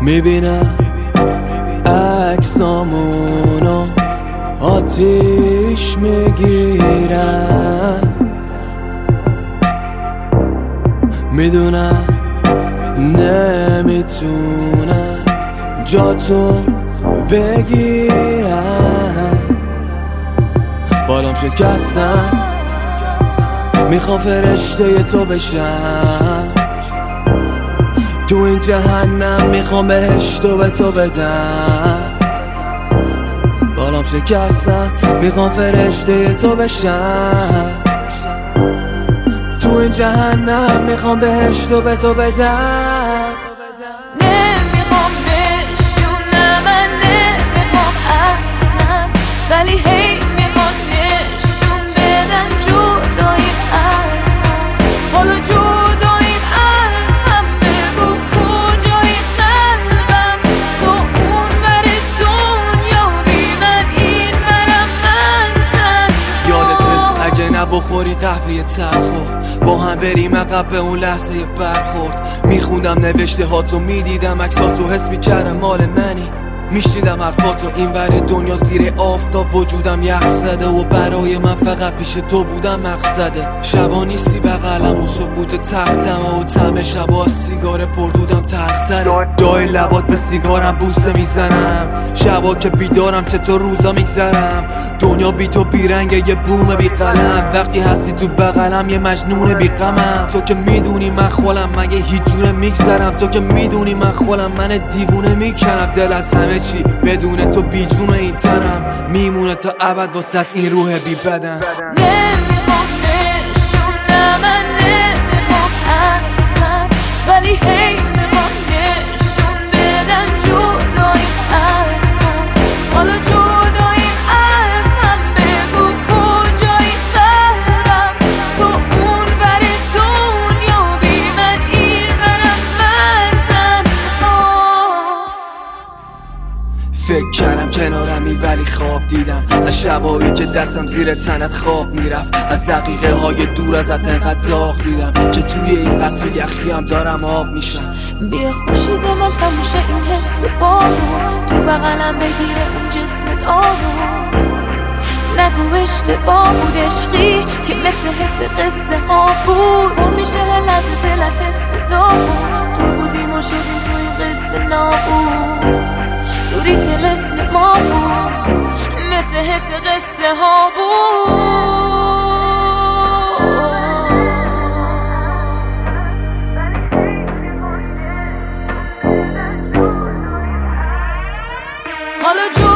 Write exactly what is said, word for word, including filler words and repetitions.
میبینم عکسامونو آتیش میگیرم، میدونم نمیتونم جا تو بگیرم. بالام شکستم میخوام فرشته تو بشم، تو این جهنم میخوام بهشتو به تو بدم. بالام شکستم میخوام فرشته تو بشم، تو این جهنم میخوام بهشتو به تو بدم. نمیخوام بشونم، من نمیخوام اصلا، ولی هی میخوام نشون بدن جداییم از هم. حالا جداییم از هم، بگو کجایی قلبم، تو اون ور دنیا بی من این ورم من تنها. یادته اگه نبخوری قهوه تلخو با هم بریم عقب به اون لحظه برخورد. میخوندم نوشته هاتو، میدیدم عکساتو، حس میکردم مال منی. میشنیدم حرفاتو این ور دنیا زیر آفتاب، وجودم یخ زده و برای من فقط پیش تو بودم مقصده. شبا نیستی بغلم و سکوت تختم و طعم شبا سیگار پردودم تلختره. جای لبات به سیگارم بوسه میزنم، شبا که بیدارم چطور روزا میگذرم. دنیا بی تو بیرنگه، یه بوم بی قلم، وقتی هستی تو بغلم یه مجنون بی غمم. تو که میدونی من خولم، مگه هیچ جوره میگذرم. تو که میدونی من خولم، من دیوونه میکنم. دل از همه چی بدون تو بی جون این تنم، میمونه تا ابد واسه این روح بی بدن. نمیخوام نشونم، من نمیخوام اصلا، ولی هی میخوام نشون بدن جداییم از هم. حالا جداییم از هم، بگو کجایی قلبم، تو اون ور دنیا بی من این ورم من تنها. فکر کردم کنارمی ولی خواب دیدم، از شبایی که دستم زیر تنت خواب میرفت. از دقیقه های دور ازت انقدر داغ دیدم که توی این قصر یخی هم دارم آب میشم. بیا خوشیده من تموشه این حس بارو، تو بغلم بگیره اون جسمت آروم. نگو اشتباه بود عشقی که مثل حس قصه ها بود، پر میشه هر لحظه دل از حس داغون. تو بودیم و شدیم تو این قصه نابود، توری طلسم ما بود، مثل حس قصه ها بود. حالا جو